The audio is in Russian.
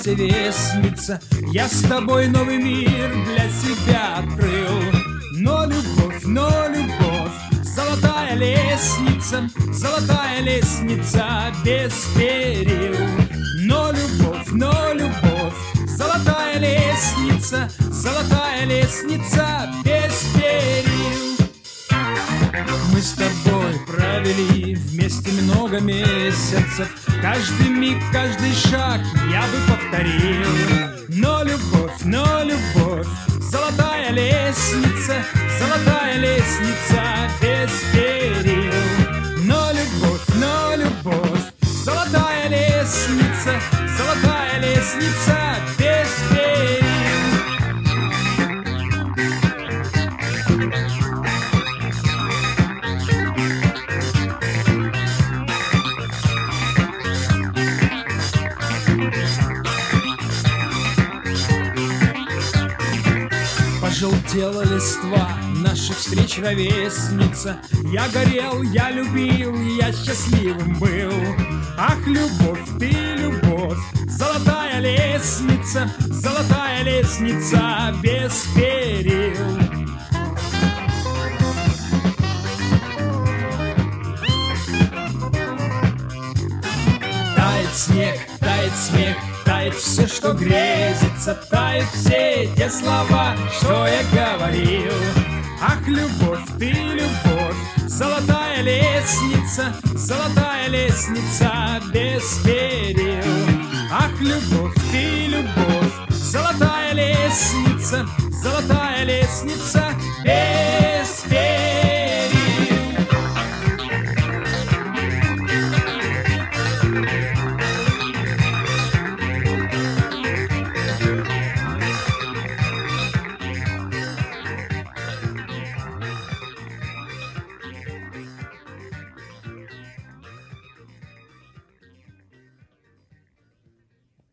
радуйся, вестница, я с тобой новый мир для себя открыл. Но любовь, золотая лестница без перил. Но любовь, золотая лестница без перил. Мы с тобой провели вместе много месяцев, каждый миг, каждый шаг я бы повторил. Но любовь, золотая лестница без перил. Но любовь, золотая лестница без перил. Пожелтела листва наших встреч, ровесница. Я горел, я любил, я счастливым был. Ах, любовь, ты любовь, золотая лестница без перил. Тает снег, тает смех, тает все, что грезится, тают все те слова, что я говорил. Ах, любовь, ты любовь, золотая лестница без перил. Ах, любовь, ты любовь, золотая лестница